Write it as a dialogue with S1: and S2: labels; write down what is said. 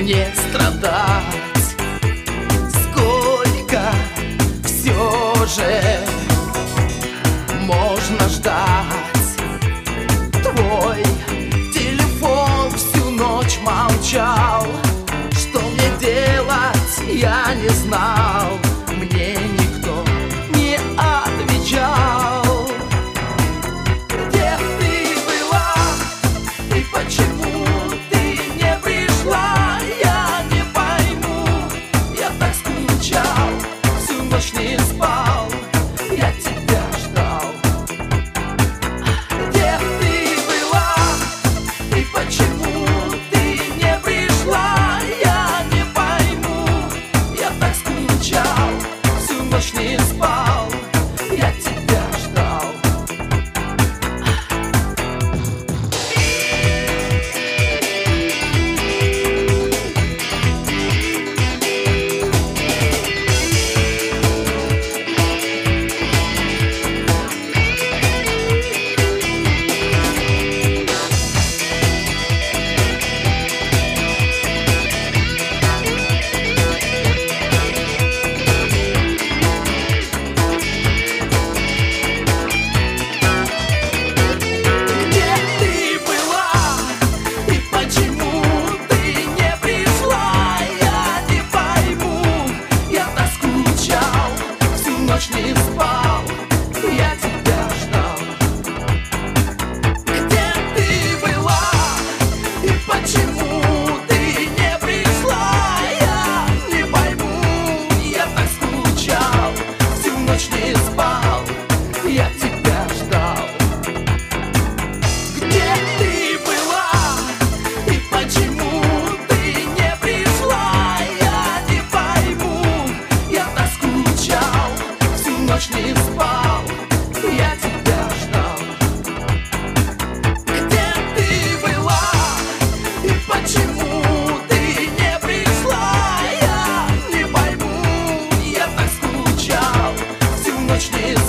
S1: мне страдать? Сколько все же можно ждать? Твой телефон всю ночь молчал. Что мне делать, я не знал. Мне никто не отвечал. Где ты была и почему ты не пришла? Я не пойму, я так скучал, всю ночь не спал, я тебя ждал. Где ты была и почему ты не пришла? Я не пойму, я так скучал, всю ночь не спал, я тебя ждал. Ночь не спал, я тебя ждал. Где ты была и почему ты не пришла? Я не пойму, я так скучал, всю ночь не спал, я тебя ждал. Где ты была и почему ты не пришла? Я не пойму, я так скучал, ночь не спал, я тебя ждал. Где ты была и почему ты не пришла? Я не пойму, я так скучал, всю ночь не спал.